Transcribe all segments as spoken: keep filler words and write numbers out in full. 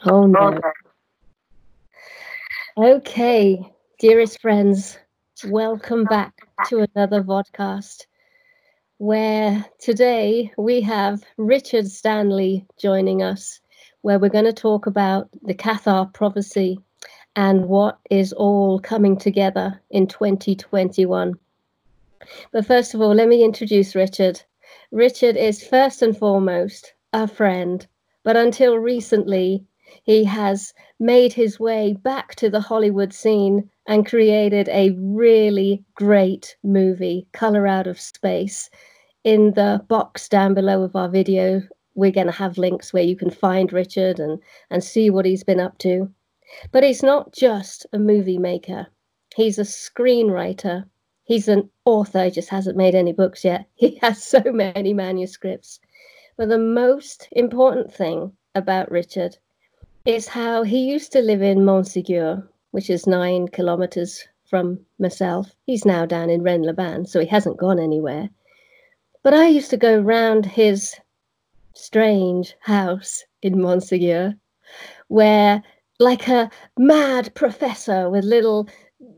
Oh no. Okay, dearest friends, welcome back to another vodcast where today we have Richard Stanley joining us, where we're going to talk about the Cathar prophecy and what is all coming together in twenty twenty-one. But first of all, let me introduce Richard. Richard is first and foremost a friend, but until recently, he has made his way back to the Hollywood scene and created a really great movie, Color Out of Space. In the box down below of our video, we're going to have links where you can find Richard and, and see what he's been up to. But he's not just a movie maker. He's a screenwriter. He's an author. He just hasn't made any books yet. He has so many manuscripts. But the most important thing about Richard is how he used to live in Montségur, which is nine kilometers from myself. He's now down in Rennes-les-Bains, so he hasn't gone anywhere. But I used to go round his strange house in Montségur, where, like a mad professor with little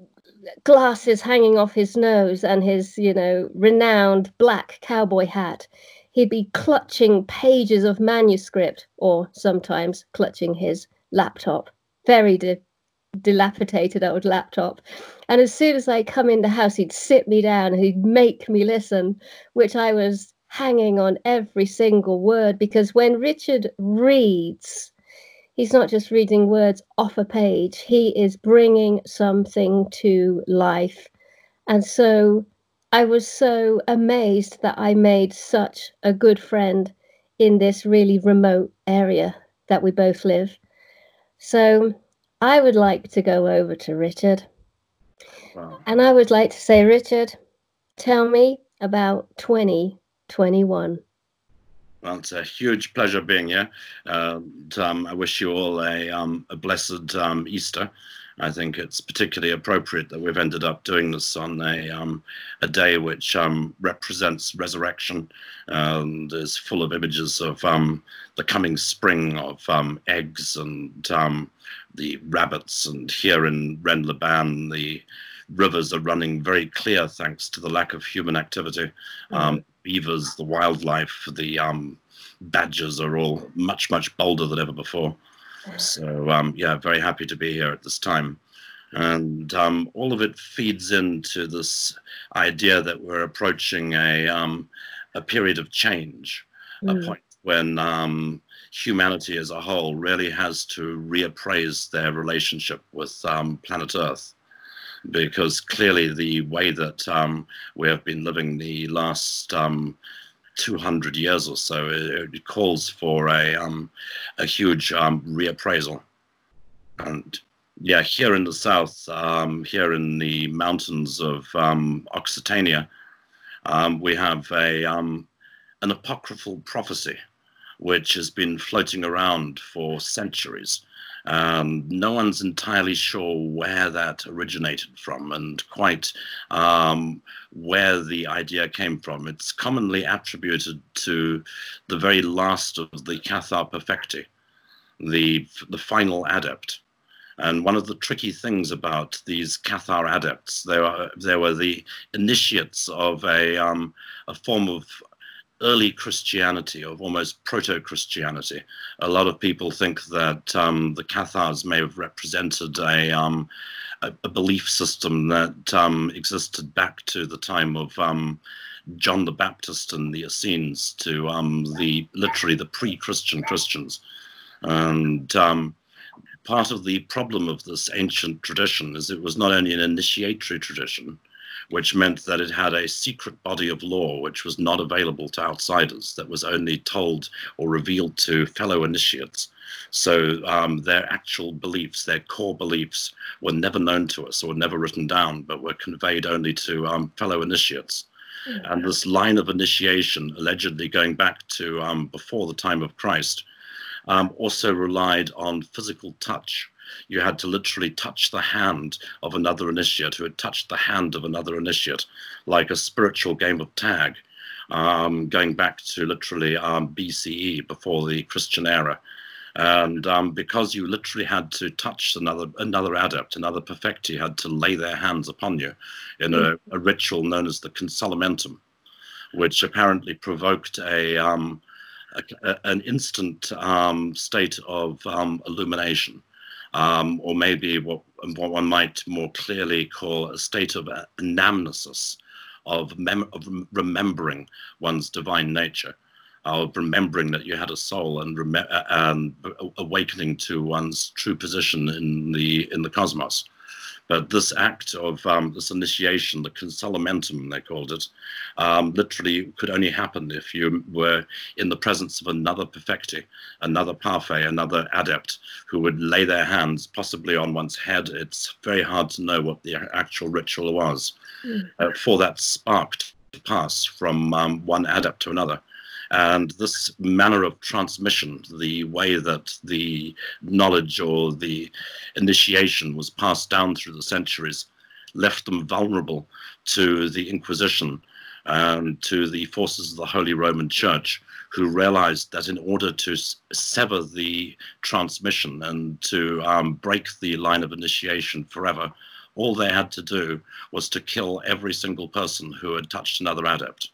glasses hanging off his nose and his, you know, renowned black cowboy hat, he'd be clutching pages of manuscript, or sometimes clutching his laptop, very di- dilapidated old laptop. And as soon as I come in the house, he'd sit me down and he'd make me listen, which I was hanging on every single word, because when Richard reads, he's not just reading words off a page, he is bringing something to life. And so I was so amazed that I made such a good friend in this really remote area that we both live. So I would like to go over to Richard. Wow. And I would like to say, Richard, tell me about twenty twenty-one. Well, it's a huge pleasure being here. Uh, um, I wish you all a, um, a blessed um, Easter. I think it's particularly appropriate that we've ended up doing this on a um, a day which um, represents resurrection and is full of images of um, the coming spring of um, eggs and um, the rabbits. And here in Rennes-les-Bains, the rivers are running very clear thanks to the lack of human activity. Um, mm-hmm. Beavers, the wildlife, the um, badgers are all much, much bolder than ever before. So, um, yeah, very happy to be here at this time. And um, all of it feeds into this idea that we're approaching a, um, a period of change, mm. a point when um, humanity as a whole really has to reappraise their relationship with um, planet Earth. Because clearly the way that um, we have been living the last um, two hundred years or so, it, it calls for a, um, a huge um, reappraisal. And yeah, here in the south, um, here in the mountains of um, Occitania, um, we have a, um, an apocryphal prophecy which has been floating around for centuries. Um, no one's entirely sure where that originated from and quite um, where the idea came from. It's commonly attributed to the very last of the Cathar Perfecti, the, the final adept. And one of the tricky things about these Cathar adepts, they were, they were the initiates of a, um, a form of early Christianity, of almost proto-Christianity. A lot of people think that um, the Cathars may have represented a, um, a, a belief system that um, existed back to the time of um, John the Baptist and the Essenes, to um, the literally the pre-Christian Christians. And um, part of the problem of this ancient tradition is it was not only an initiatory tradition, which meant that it had a secret body of law which was not available to outsiders, that was only told or revealed to fellow initiates. So um, their actual beliefs, their core beliefs, were never known to us or never written down, but were conveyed only to um, fellow initiates. Mm-hmm. And this line of initiation, allegedly going back to um, before the time of Christ, um, also relied on physical touch. You had to literally touch the hand of another initiate who had touched the hand of another initiate, like a spiritual game of tag, um, going back to literally um, B C E, before the Christian era. And um, because you literally had to touch another another adept, another perfecti had to lay their hands upon you in a, a ritual known as the consolamentum, which apparently provoked a, um, a, a an instant um, state of um, illumination, um, or maybe what, what one might more clearly call a state of anamnesis, of, mem of remembering one's divine nature, of remembering that you had a soul, and, and awakening to one's true position in the in the cosmos. But this act of um, this initiation, the consolamentum, they called it, um, literally could only happen if you were in the presence of another perfecti, another parfait, another adept, who would lay their hands possibly on one's head. It's very hard to know what the actual ritual was, mm. uh, for that spark to pass from um, one adept to another. And this manner of transmission, the way that the knowledge or the initiation was passed down through the centuries, left them vulnerable to the Inquisition and to the forces of the Holy Roman Church, who realized that in order to sever the transmission and to um, break the line of initiation forever, all they had to do was to kill every single person who had touched another adept.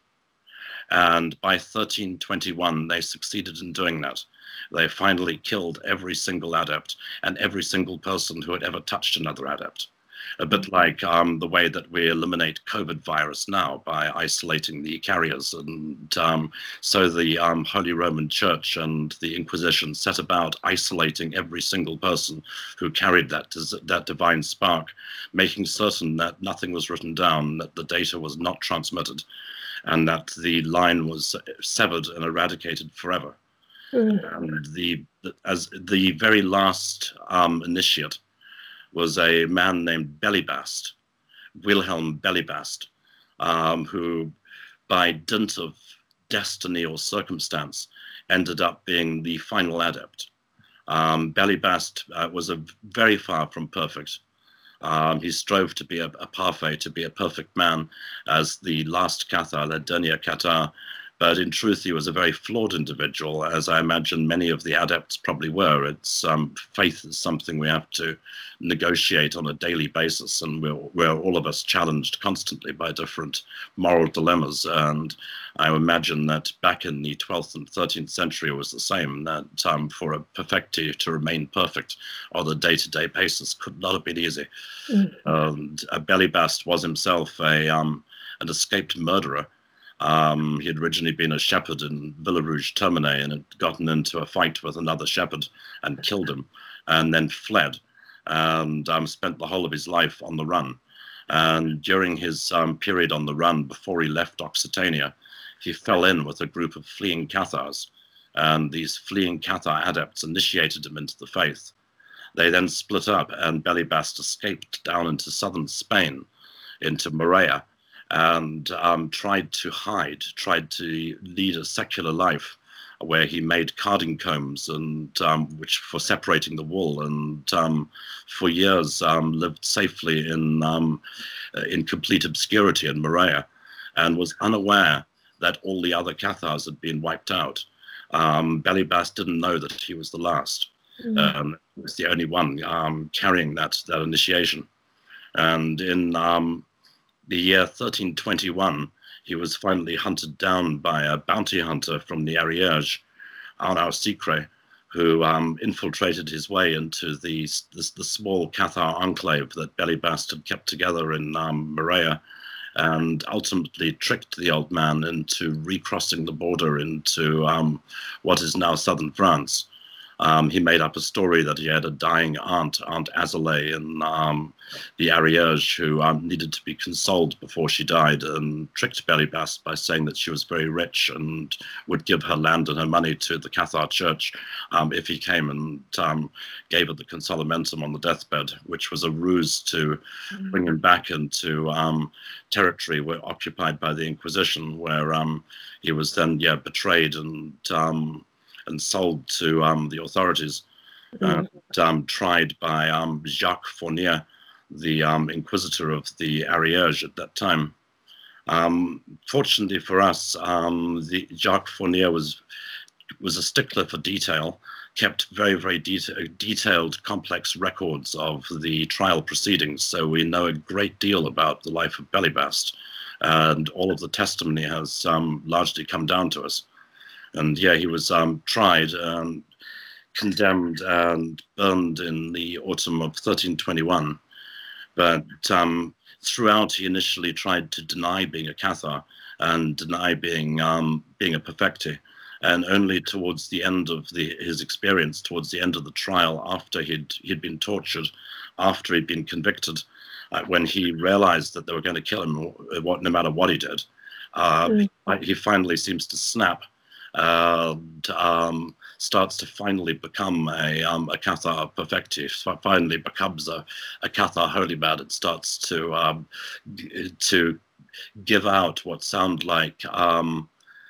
And by thirteen twenty-one, they succeeded in doing that. They finally killed every single adept and every single person who had ever touched another adept. A bit like um, the way that we eliminate COVID virus now by isolating the carriers. And um, so the um, Holy Roman Church and the Inquisition set about isolating every single person who carried that, that divine spark, making certain that nothing was written down, that the data was not transmitted, and that the line was severed and eradicated forever. Mm. And the, as the very last um, initiate was a man named Belibast, Wilhelm Belibast, um, who, by dint of destiny or circumstance, ended up being the final adept. Um, Belibast uh, was a very far from perfect. Um, he strove to be a, a parfait, to be a perfect man, as the last Cathar, the dernier Cathar, but in truth he was a very flawed individual, as I imagine many of the adepts probably were. It's um, faith is something we have to negotiate on a daily basis, and we're, we're all of us challenged constantly by different moral dilemmas. And I imagine that back in the twelfth and thirteenth century it was the same, that um, for a perfecti to remain perfect on a day-to-day basis could not have been easy. Mm. Um, Belibast was himself a um, an escaped murderer. Um, he had originally been a shepherd in Villarouge Termine and had gotten into a fight with another shepherd and killed him, and then fled, and um, spent the whole of his life on the run. And during his um, period on the run, before he left Occitania, he fell in with a group of fleeing Cathars, and these fleeing Cathar adepts initiated him into the faith. They then split up, and Belibast escaped down into southern Spain, into Morea, and um, tried to hide, tried to lead a secular life where he made carding combs and um, which for separating the wool, and um, for years um, lived safely in um, in complete obscurity in Morea, and was unaware that all the other Cathars had been wiped out. Um, Belibast didn't know that he was the last. Mm. Um, he was the only one um, carrying that that initiation, and in um, the year thirteen twenty-one, he was finally hunted down by a bounty hunter from the Ariège, Arnaud Sicret, who um, infiltrated his way into the, the, the small Cathar enclave that Belibast had kept together in um, Morea, and ultimately tricked the old man into recrossing the border into um, what is now southern France. Um, he made up a story that he had a dying aunt, Aunt Azalee, in um, the Ariège, who um, needed to be consoled before she died, and tricked Belibast by saying that she was very rich and would give her land and her money to the Cathar church um, if he came, and um, gave her the consolamentum on the deathbed, which was a ruse to mm-hmm. bring him back into um, territory where, occupied by the Inquisition, where um, he was then yeah betrayed and um, and sold to um, the authorities, mm. and um, tried by um, Jacques Fournier, the um, inquisitor of the Ariège at that time. Um, fortunately for us, um, the Jacques Fournier was was a stickler for detail. kept very, very deta- detailed, complex records of the trial proceedings. So we know a great deal about the life of Belibast, and all of the testimony has um, largely come down to us. And yeah, he was um, tried, and condemned, and burned in the autumn of thirteen twenty-one. But um, throughout, he initially tried to deny being a Cathar and deny being um, being a perfecti. And only towards the end of the, his experience, towards the end of the trial, after he'd, he'd been tortured, after he'd been convicted, uh, when he realized that they were going to kill him, what, no matter what he did, uh, mm. he, he finally seems to snap, uh, um, starts to finally become a, um, a Cathar perfecti, finally becomes a, a Cathar holy man, and starts to, um, to give out what sound like um,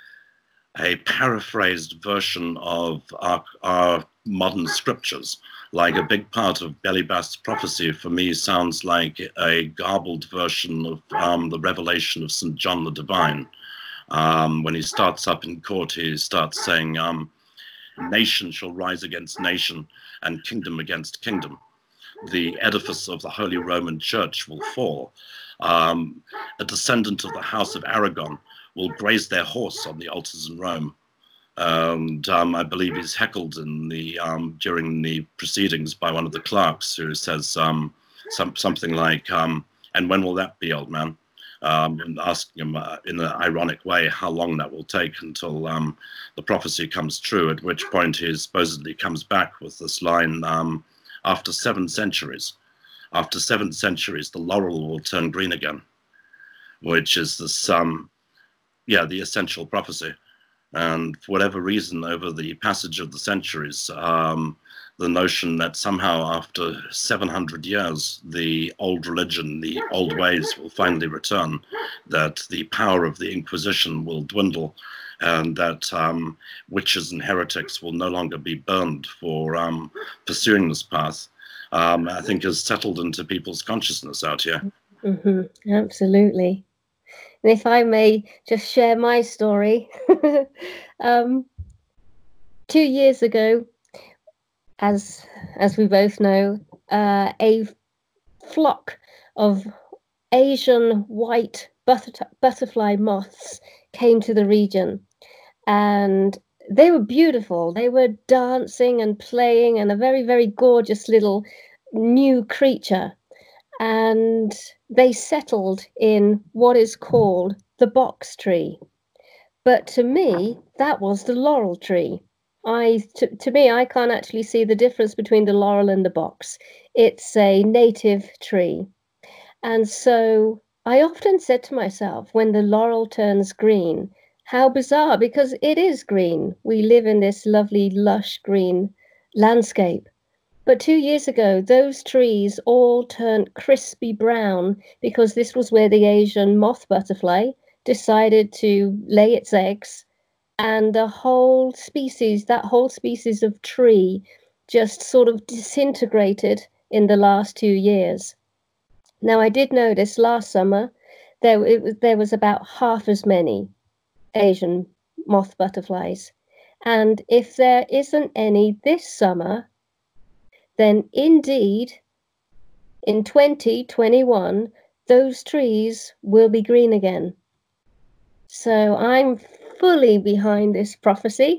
a paraphrased version of our, our modern scriptures. Like a big part of Belibast's prophecy for me sounds like a garbled version of um, the revelation of Saint John the Divine. Um, when he starts up in court, he starts saying, um, nation shall rise against nation and kingdom against kingdom. The edifice of the Holy Roman Church will fall. Um, a descendant of the House of Aragon will graze their horse on the altars in Rome. And um, I believe he's heckled in the um, during the proceedings by one of the clerks, who says um, some, something like, um, and when will that be, old man? Um, and asking him uh, in an ironic way how long that will take until um, the prophecy comes true, at which point he supposedly comes back with this line, um, after seven centuries, after seven centuries, the laurel will turn green again, which is this, um, yeah, the essential prophecy. And for whatever reason, over the passage of the centuries, um, the notion that somehow after seven hundred years, the old religion, the old ways will finally return, that the power of the Inquisition will dwindle, and that um, witches and heretics will no longer be burned for um, pursuing this path, um, I think has settled into people's consciousness out here. Mm-hmm. Absolutely. And if I may just share my story, um, two years ago, as as we both know, uh, a flock of Asian white butter- butterfly moths came to the region, and they were beautiful. They were dancing and playing, and a very, very gorgeous little new creature. And they settled in what is called the box tree. But to me, that was the laurel tree. I, to, to me, I can't actually see the difference between the laurel and the box. It's a native tree. And so I often said to myself, when the laurel turns green, how bizarre, because it is green. We live in this lovely, lush green landscape. But two years ago, those trees all turned crispy brown because this was where the Asian moth butterfly decided to lay its eggs. And the whole species, that whole species of tree, just sort of disintegrated in the last two years. Now, I did notice last summer there, it was, there was about half as many Asian moth butterflies. And if there isn't any this summer, then indeed, in twenty twenty-one, those trees will be green again. So I'm fully behind this prophecy.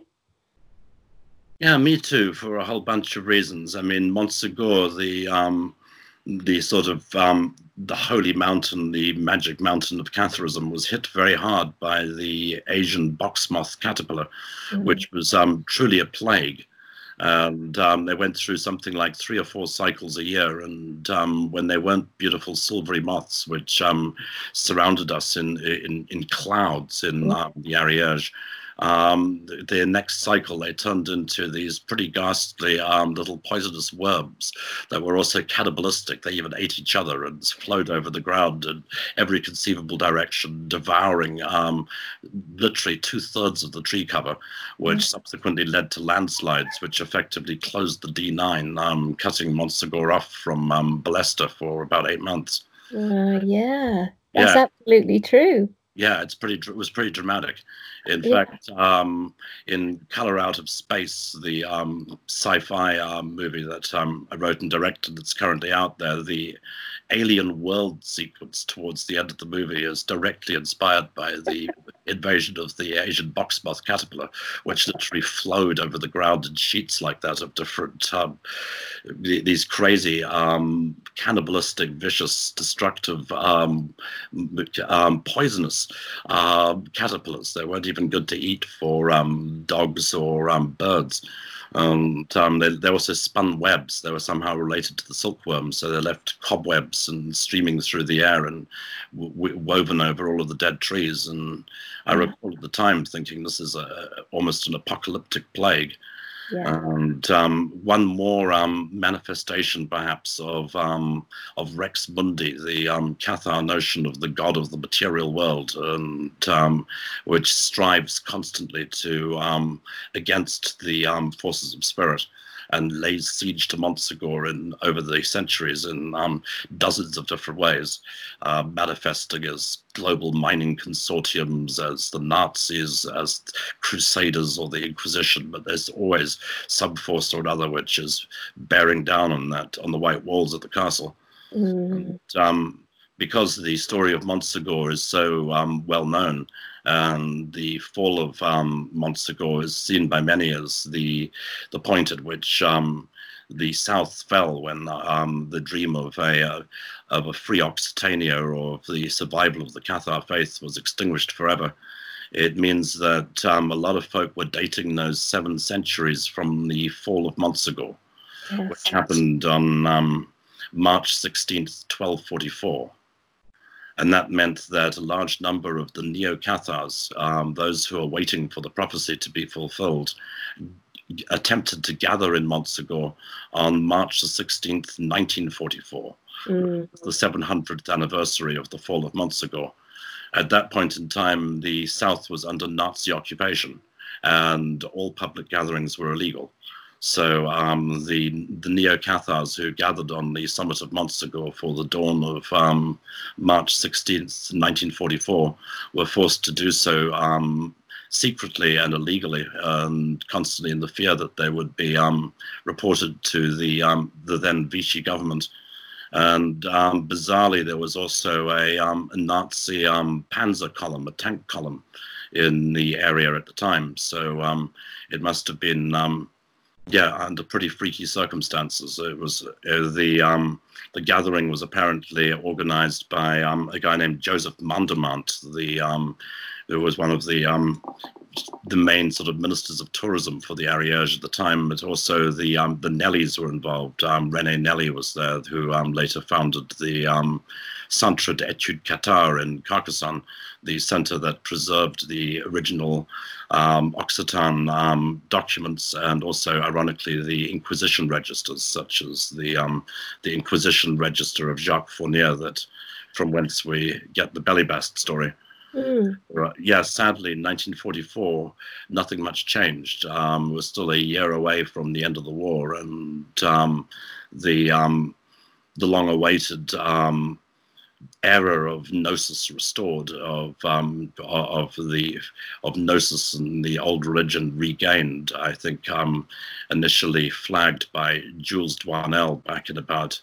Yeah, me too, for a whole bunch of reasons. I mean, Montsegur, the um, the sort of um, the holy mountain, the magic mountain of Catharism, was hit very hard by the Asian box moth caterpillar, mm. which was um, truly a plague. And um, they went through something like three or four cycles a year. And um, when they weren't beautiful silvery moths, which um, surrounded us in in, in clouds in uh, the Ariège, um, their next cycle, they turned into these pretty ghastly um, little poisonous worms that were also cannibalistic. They even ate each other and flowed over the ground in every conceivable direction, devouring um, literally two-thirds of the tree cover, which mm. subsequently led to landslides, which effectively closed the D nine, um, cutting Montsegur off from um, Ballester for about eight months. Uh, yeah, that's yeah. absolutely true. Yeah, it's pretty. It was pretty dramatic. In Yeah. fact, um, in Color Out of Space, the um, sci-fi um, movie that um, I wrote and directed, that's currently out there, the alien world sequence towards the end of the movie is directly inspired by the invasion of the Asian box moth caterpillar, which literally flowed over the ground in sheets like that of different um, these crazy um, cannibalistic, vicious, destructive, um, um, poisonous uh, caterpillars. They weren't even good to eat for um, dogs or um, birds. And um, they, they also spun webs. They were somehow related to the silkworms, so they left cobwebs and streaming through the air and w- woven over all of the dead trees. And I Yeah. recall at the time thinking this is a, almost an apocalyptic plague. Yeah. And um, one more um, manifestation, perhaps, of um, of Rex Mundi, the um, Cathar notion of the god of the material world, and um, which strives constantly to um, against the um, forces of spirit, and lays siege to Montsegur in over the centuries in um, dozens of different ways, uh, manifesting as global mining consortiums, as the Nazis, as Crusaders or the Inquisition. But there's always some force or another which is bearing down on that, on the white walls of the castle. Mm. And, um, because the story of Montsegur is so um, well known, and the fall of um, Montsegur is seen by many as the the point at which um, the South fell, when um, the dream of a uh, of a free Occitania or of the survival of the Cathar faith was extinguished forever. It means that um, a lot of folk were dating those seven centuries from the fall of Montsegur, Yes. which happened on um, March sixteenth, twelve forty-four. And that meant that a large number of the Neo-Cathars, um, those who are waiting for the prophecy to be fulfilled, attempted to gather in Montsegur on March the sixteenth, nineteen forty-four. Mm. The seven hundredth anniversary of the fall of Montsegur. At that point in time, the South was under Nazi occupation, and all public gatherings were illegal. So um, the the Neo-Cathars who gathered on the summit of Montsegur for the dawn of um, March sixteenth, nineteen forty-four, were forced to do so um, secretly and illegally, and constantly in the fear that they would be um, reported to the um, the then Vichy government. And um, bizarrely, there was also a, um, a Nazi um, panzer column, a tank column, in the area at the time. So um, it must have been, um, yeah, under pretty freaky circumstances. It was uh, the um, the gathering was apparently organized by um, a guy named Joseph Mandemant, the um, who was one of the um, the main sort of ministers of tourism for the Ariège at the time, but also the um, the Nellies were involved. Um, René Nelly was there, who um, later founded the um, Centre d'Études Cathar in Carcassonne, the center that preserved the original um, Occitan um, documents, and also, ironically, the Inquisition registers, such as the um, the Inquisition register of Jacques Fournier, that from whence we get the Bélibast story. Mm. Right. Yeah, sadly, in nineteen forty-four, nothing much changed. Um, we're still a year away from the end of the war, and um, the um, the long-awaited um, era of gnosis restored, of um, of the of gnosis and the old religion regained. I think um, initially flagged by Jules Douanel back in about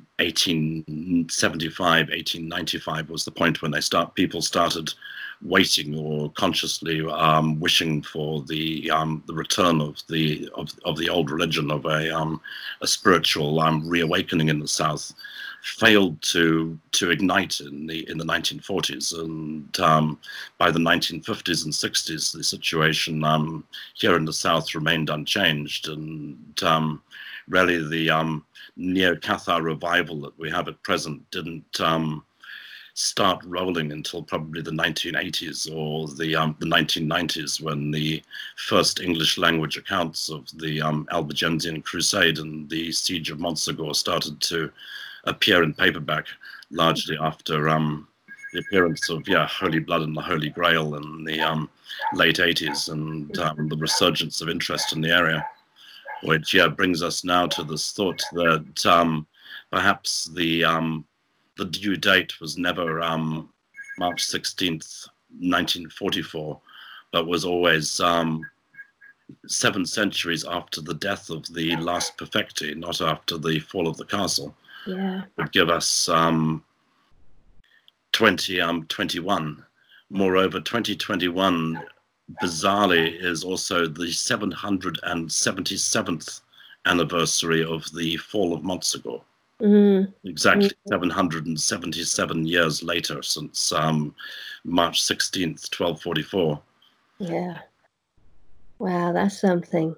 eighteen seventy-five, eighteen ninety-five was the point when they start people started waiting or consciously um, wishing for the um, the return of the of, of the old religion, of a um, a spiritual um, reawakening in the South. Failed to to ignite in the in the nineteen forties, and um, by the nineteen fifties and sixties, the situation um, here in the South remained unchanged, and um, really the um, Neo-Cathar revival that we have at present didn't um, start rolling until probably the nineteen eighties or the um, the nineteen nineties, when the first English language accounts of the um, Albigensian Crusade and the Siege of Montsegur started to appear in paperback, largely after um, the appearance of yeah Holy Blood and the Holy Grail in the um, late eighties, and um, the resurgence of interest in the area, which yeah brings us now to this thought that um, perhaps the um, the due date was never um, March sixteenth, nineteen forty-four, but was always um, seven centuries after the death of the last perfecti, not after the fall of the castle. Yeah. Would give us um, twenty twenty-one. Moreover, twenty twenty-one, bizarrely, is also the seven hundred seventy-seventh anniversary of the fall of Montsegur. Mm. Exactly mm. seven hundred seventy-seven years later, since um, March sixteenth, twelve forty-four. Yeah. Wow, that's something.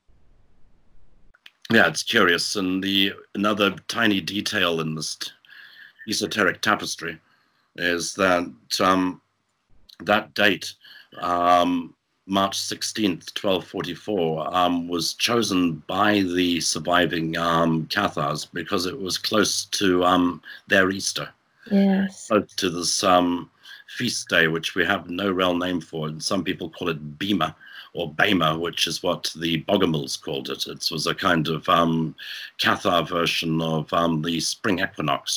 Yeah, it's curious. And the another tiny detail in this esoteric tapestry is that um, that date, um, March sixteenth, twelve forty-four, um, was chosen by the surviving um, Cathars because it was close to um, their Easter. Yes. Close to this um, feast day, which we have no real name for, and some people call it Bema or Bema, which is what the Bogomils called it. It was a kind of um, Cathar version of um, the spring equinox.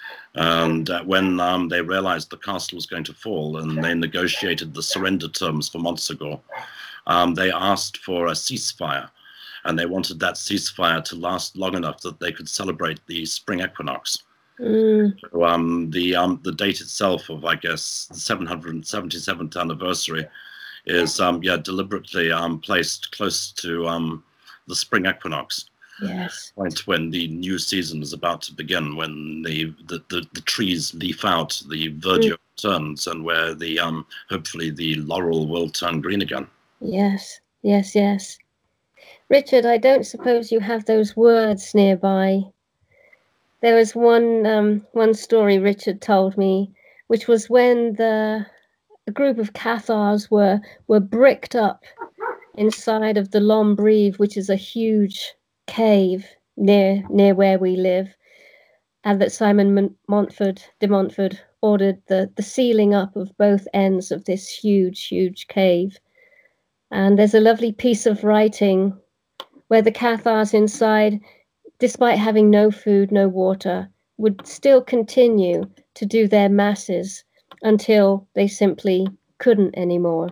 And uh, when um, they realized the castle was going to fall and they negotiated the surrender terms for Montsegur, um, they asked for a ceasefire. And they wanted that ceasefire to last long enough that they could celebrate the spring equinox. Mm. So, um, the um, the date itself of, I guess, the seven hundred seventy-seventh anniversary is um, yeah deliberately um, placed close to um, the spring equinox. Yes. Point when the new season is about to begin, when the the, the, the trees leaf out, the verdure mm. turns, and where the um hopefully the laurel will turn green again. Yes, yes, yes. Richard, I don't suppose you have those words nearby. There was one um, one story Richard told me, which was when the a group of Cathars were were bricked up inside of the Lombrive, which is a huge cave near near where we live, and that Simon Montfort de Montfort ordered the the sealing up of both ends of this huge huge cave. And there's a lovely piece of writing where the Cathars inside, despite having no food, no water, would still continue to do their masses until they simply couldn't anymore.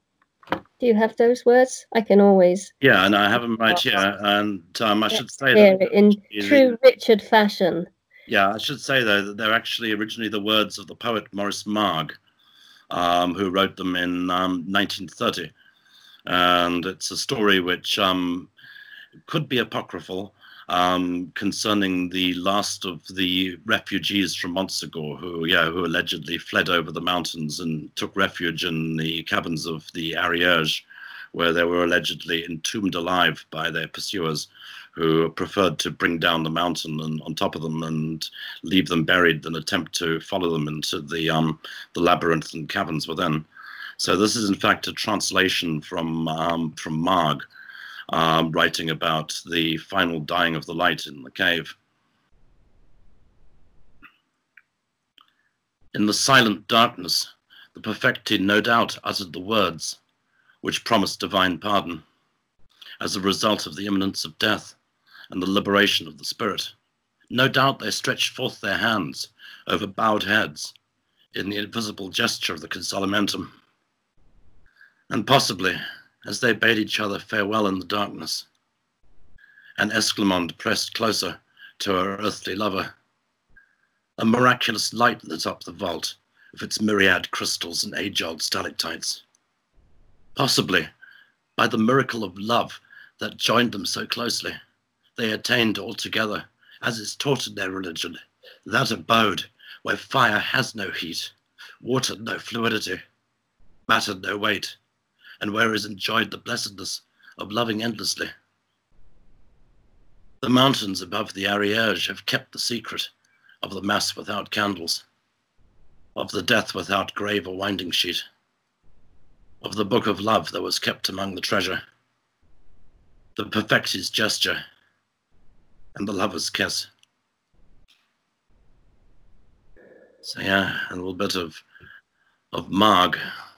Do you have those words? I can always. Yeah, and I have them right here. And um, I should say that in the, true Richard fashion. Yeah, I should say though that they're actually originally the words of the poet Maurice Marg, um, who wrote them in um, nineteen thirty, and it's a story which um, could be apocryphal. Um, concerning the last of the refugees from Montsegur, who, yeah, who allegedly fled over the mountains and took refuge in the caverns of the Ariège, where they were allegedly entombed alive by their pursuers, who preferred to bring down the mountain and on top of them and leave them buried than attempt to follow them into the um, the labyrinth and caverns within. So this is in fact a translation from um, from Marg. Um, writing about the final dying of the light in the cave. In the silent darkness, the perfecti no doubt uttered the words which promised divine pardon as a result of the imminence of death and the liberation of the spirit. No doubt they stretched forth their hands over bowed heads in the invisible gesture of the consolamentum. And possibly, as they bade each other farewell in the darkness, and Esclamond pressed closer to her earthly lover, a miraculous light lit up the vault with its myriad crystals and age-old stalactites. Possibly, by the miracle of love that joined them so closely, they attained altogether, as is taught in their religion, that abode where fire has no heat, water no fluidity, matter no weight, and where is enjoyed the blessedness of loving endlessly. The mountains above the Ariège have kept the secret of the mass without candles, of the death without grave or winding sheet, of the book of love that was kept among the treasure, the perfecti's gesture, and the lover's kiss. So yeah, a little bit of of Marg.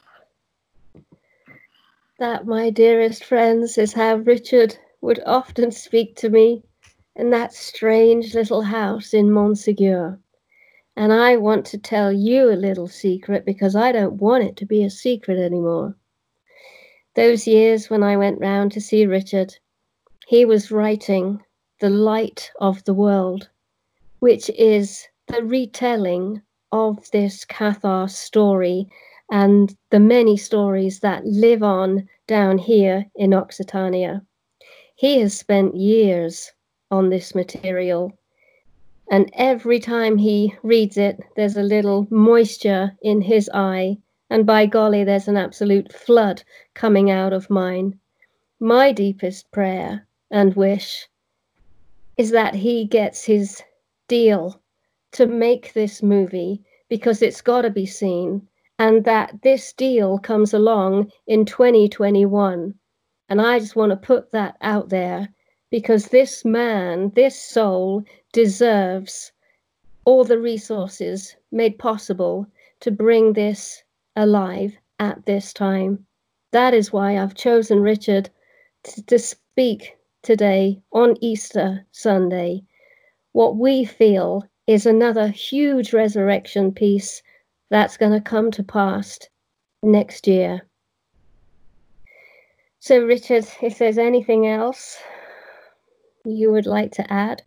That, my dearest friends, is how Richard would often speak to me in that strange little house in Montsegur. And I want to tell you a little secret because I don't want it to be a secret anymore. Those years when I went round to see Richard, he was writing The Light of the World, which is the retelling of this Cathar story and the many stories that live on down here in Occitania. He has spent years on this material, and every time he reads it, there's a little moisture in his eye, and by golly, there's an absolute flood coming out of mine. My deepest prayer and wish is that he gets his deal to make this movie, because it's got to be seen, and that this deal comes along in twenty twenty-one. And I just want to put that out there, because this man, this soul, deserves all the resources made possible to bring this alive at this time. That is why I've chosen Richard to, to speak today on Easter Sunday. What we feel is another huge resurrection piece that's going to come to pass next year. So, Richard, if there's anything else you would like to add?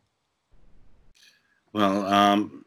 Well, um,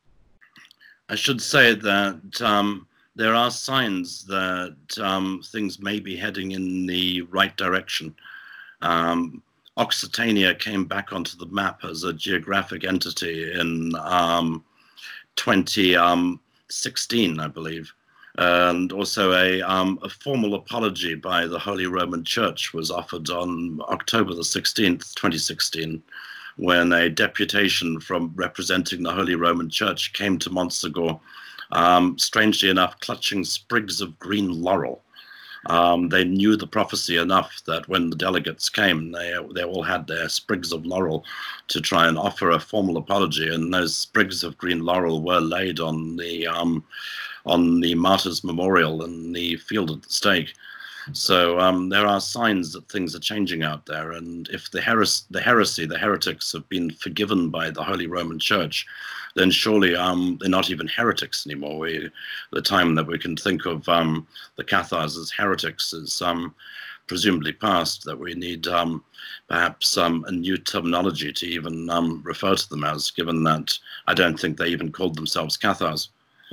I should say that um, there are signs that um, things may be heading in the right direction. Um, Occitania came back onto the map as a geographic entity in um, twenty sixteen, I believe. And also a, um, a formal apology by the Holy Roman Church was offered on October the sixteenth, twenty sixteen, when a deputation from representing the Holy Roman Church came to Montsegur, um, strangely enough, clutching sprigs of green laurel. Um, they knew the prophecy enough that when the delegates came, they, they all had their sprigs of laurel to try and offer a formal apology, and those sprigs of green laurel were laid on the um, on the martyrs' memorial in the field of the stake. So um, there are signs that things are changing out there, and if the, heres the heresy, the heretics have been forgiven by the Holy Roman Church, then surely um, they're not even heretics anymore. We, the time that we can think of um, the Cathars as heretics is um, presumably past, that we need um, perhaps um, a new terminology to even um, refer to them as, given that I don't think they even called themselves Cathars.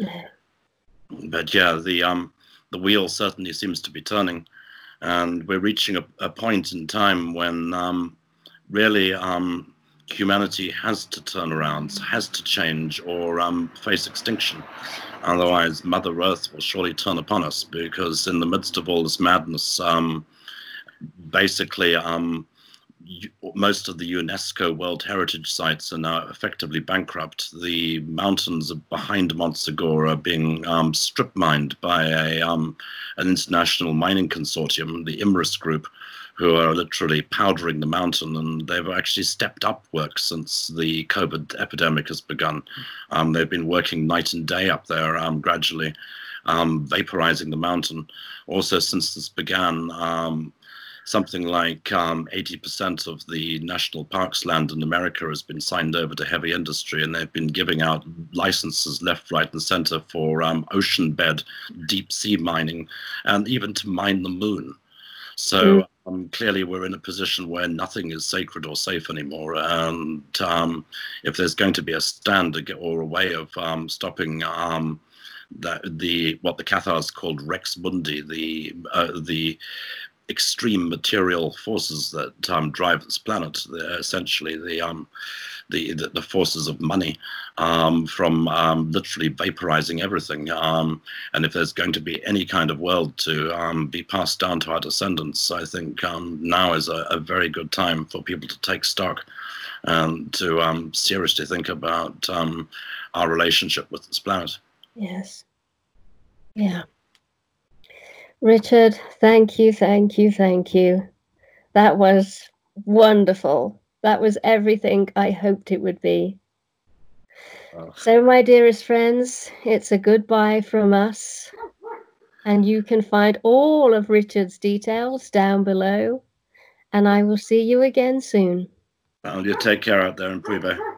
But yeah, the um, the wheel certainly seems to be turning, and we're reaching a, a point in time when um, really um, humanity has to turn around, has to change, or um, face extinction. Otherwise, Mother Earth will surely turn upon us, because in the midst of all this madness, um, basically, um, most of the UNESCO World Heritage Sites are now effectively bankrupt. The mountains behind Montsegur are being um, strip mined by a, um, an international mining consortium, the Imerys Group, who are literally powdering the mountain, and they've actually stepped up work since the COVID epidemic has begun. Um, they've been working night and day up there, um, gradually um, vaporizing the mountain. Also, since this began, um, something like um, eighty percent of the national parks land in America has been signed over to heavy industry, and they've been giving out licenses left, right, and center for um, ocean bed, deep sea mining, and even to mine the moon. So mm. um, clearly we're in a position where nothing is sacred or safe anymore. And um, if there's going to be a stand or a way of um, stopping um, the, the what the Cathars called Rex Mundi, the uh, the extreme material forces that um, drive this planet, they're essentially the um, the, the the forces of money, um, from um, literally vaporizing everything. Um, and if there's going to be any kind of world to um, be passed down to our descendants, I think um, now is a, a very good time for people to take stock and to um, seriously think about um, our relationship with this planet. Yes. Yeah. Richard, thank you, thank you, thank you. That was wonderful. That was everything I hoped it would be. Oh. So, my dearest friends, it's a goodbye from us. And you can find all of Richard's details down below. And I will see you again soon. Well, you take care out there in Pribe.